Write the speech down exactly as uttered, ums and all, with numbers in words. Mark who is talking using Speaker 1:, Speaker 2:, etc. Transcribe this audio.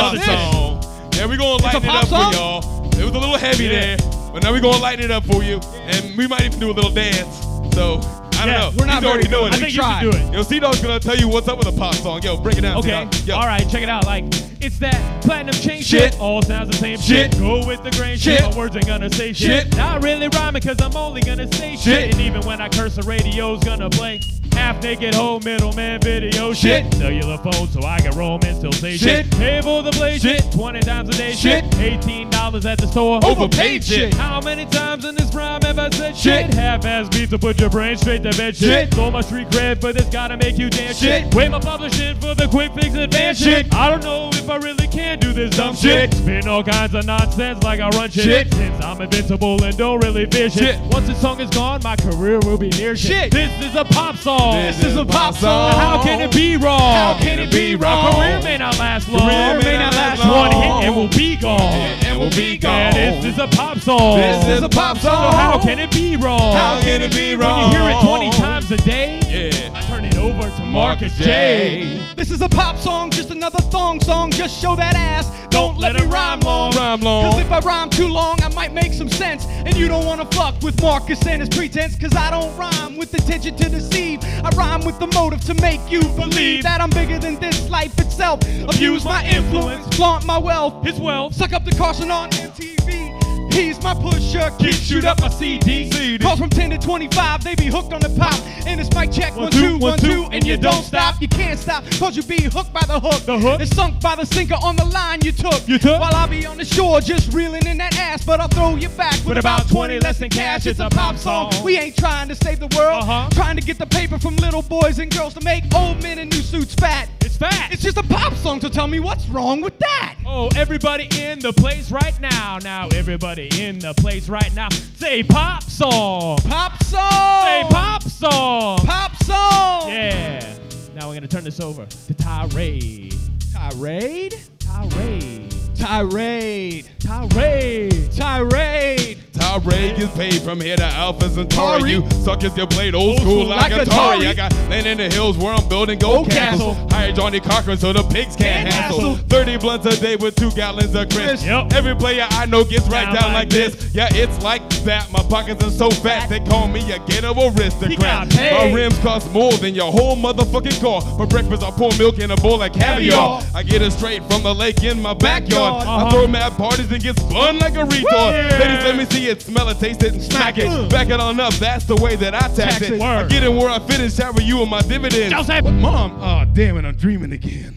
Speaker 1: another song. Yeah, we're gonna lighten it up
Speaker 2: song?
Speaker 1: for y'all. It was a little heavy
Speaker 2: Yeah.
Speaker 1: there, but now we're gonna lighten it up for you, and we might even do a little dance. So I don't
Speaker 2: Yeah,
Speaker 1: know.
Speaker 2: we're not
Speaker 1: He's already
Speaker 2: very
Speaker 1: doing
Speaker 2: good.
Speaker 1: it.
Speaker 2: I think you should do it.
Speaker 1: Yo, C-Dog's gonna tell you what's up with a pop song. Yo, break it down.
Speaker 2: Okay.
Speaker 1: C-Dog. Yo.
Speaker 2: All right, check it out. Like, it's that platinum chain
Speaker 1: Shit.
Speaker 2: shit. All sounds the same
Speaker 1: Shit.
Speaker 2: shit. Go with the grain
Speaker 1: Shit.
Speaker 2: shit. My words ain't gonna say shit.
Speaker 1: Shit.
Speaker 2: Not really rhyming because I'm only gonna say shit.
Speaker 1: Shit.
Speaker 2: And even when I curse, the radio's gonna play. Half naked whole middleman video
Speaker 1: Shit.
Speaker 2: shit. Cellular phone so I can roam and still say shit.
Speaker 1: Shit.
Speaker 2: Cable to play
Speaker 1: Shit.
Speaker 2: shit. twenty times a day
Speaker 1: Shit.
Speaker 2: shit. eighteen dollars at the store.
Speaker 1: Overpaid shit.
Speaker 2: How many times in this rhyme have I said
Speaker 1: Shit.
Speaker 2: shit? Half-ass beats to put your brain straight to bed shit.
Speaker 1: Shit.
Speaker 2: Stole my street cred, but it's gotta make you dance
Speaker 1: Shit.
Speaker 2: shit. Wait my publishing for the quick fix advance
Speaker 1: Shit.
Speaker 2: shit. I don't know if I really can do this dumb
Speaker 1: Shit.
Speaker 2: shit. Spin all kinds of nonsense like I run shit.
Speaker 1: Shit.
Speaker 2: Since I'm invincible and don't really fish
Speaker 1: Shit.
Speaker 2: it. Once the song is gone, my career will be near shit.
Speaker 1: Shit.
Speaker 2: This is a pop song.
Speaker 1: This is a pop song.
Speaker 2: How can it be wrong?
Speaker 1: How can it be wrong?
Speaker 2: My career may not last long.
Speaker 1: Career may not last
Speaker 2: One
Speaker 1: long.
Speaker 2: hit and we'll be gone.
Speaker 1: And we'll be gone.
Speaker 2: Yeah, this is a pop song.
Speaker 1: This is a pop
Speaker 2: So
Speaker 1: song.
Speaker 2: how can it be wrong?
Speaker 1: How can it be wrong?
Speaker 2: When you hear it twenty times a day,
Speaker 1: Yeah.
Speaker 2: I turn it over to Marcus
Speaker 1: Marcus
Speaker 2: J.
Speaker 1: J.
Speaker 3: This is a pop song, just another thong song. Just show that ass. Don't let me rhyme long.
Speaker 1: Rhyme long.
Speaker 3: Cause if I rhyme too long, I might make some sense. And you don't wanna fuck with Marcus and his pretense. Cause I don't rhyme with intention to deceive. I rhyme with the motive to make you believe that I'm bigger than this life itself. Abuse my influence, flaunt my wealth.
Speaker 2: His wealth.
Speaker 3: Suck up the Carson on M T V. He's my pusher, keep shoot up my C D.
Speaker 1: C D.
Speaker 3: Calls from ten to twenty-five, they be hooked on the pop. And it's mic check, one, two, one, two, and you don't stop. You can't stop, cause you be hooked by the hook.
Speaker 2: The hook?
Speaker 3: It's sunk by the sinker on the line you took.
Speaker 2: You took?
Speaker 3: While I be on the shore just reeling in that ass, but I'll throw you back with,
Speaker 2: With about twenty less than cash,
Speaker 3: It's a pop song. We ain't trying to save the world.
Speaker 2: Uh-huh.
Speaker 3: Trying to get the paper from little boys and girls to make old men in new suits fat.
Speaker 2: It's fat.
Speaker 3: It's just a pop song, so tell me what's wrong with that?
Speaker 2: Oh, everybody in the place right now. Now, everybody in the place right now. Say pop song.
Speaker 3: Pop song!
Speaker 2: Say pop song.
Speaker 3: Pop song!
Speaker 2: Yeah. Now we're gonna turn this over to Tirade.
Speaker 3: Tirade?
Speaker 2: Tirade.
Speaker 3: Tirade.
Speaker 2: Tirade.
Speaker 3: Tirade.
Speaker 1: Tirade gets paid from here to Alpha Centauri.
Speaker 3: Atari.
Speaker 1: You suckers get played old
Speaker 3: Old
Speaker 1: school
Speaker 3: school
Speaker 1: like
Speaker 3: like
Speaker 1: Atari.
Speaker 3: Atari.
Speaker 1: I got land in the hills where I'm building gold
Speaker 3: Gold
Speaker 1: castles.
Speaker 3: castle.
Speaker 1: Hire Johnny Cochran so the pigs can't
Speaker 3: Can't
Speaker 1: hassle.
Speaker 3: hassle.
Speaker 1: thirty blunts a day with two gallons of crisp.
Speaker 2: Yep.
Speaker 1: Every player I know gets right
Speaker 2: Down
Speaker 1: down,
Speaker 2: like
Speaker 1: like this. Yeah, it's like that. My pockets are so fat they call me a ghetto aristocrat.
Speaker 2: He got
Speaker 1: My
Speaker 2: paid.
Speaker 1: rims cost more than your whole motherfucking car. For breakfast I pour milk in a bowl of caviar.
Speaker 3: Caviar.
Speaker 1: I get it straight from the lake in my backyard.
Speaker 3: Backyard.
Speaker 1: I throw mad parties and get spun like a retard.
Speaker 2: Yeah.
Speaker 1: Ladies, let me see it, smell it, taste it, and smack it.
Speaker 2: Uh.
Speaker 1: Back it on up, that's the way that I tax,
Speaker 3: Tax
Speaker 1: it.
Speaker 3: it.
Speaker 1: I
Speaker 2: Word.
Speaker 1: get in where I fit and shower you on my dividends.
Speaker 2: Joseph.
Speaker 1: But mom, oh damn it, I'm dreaming again.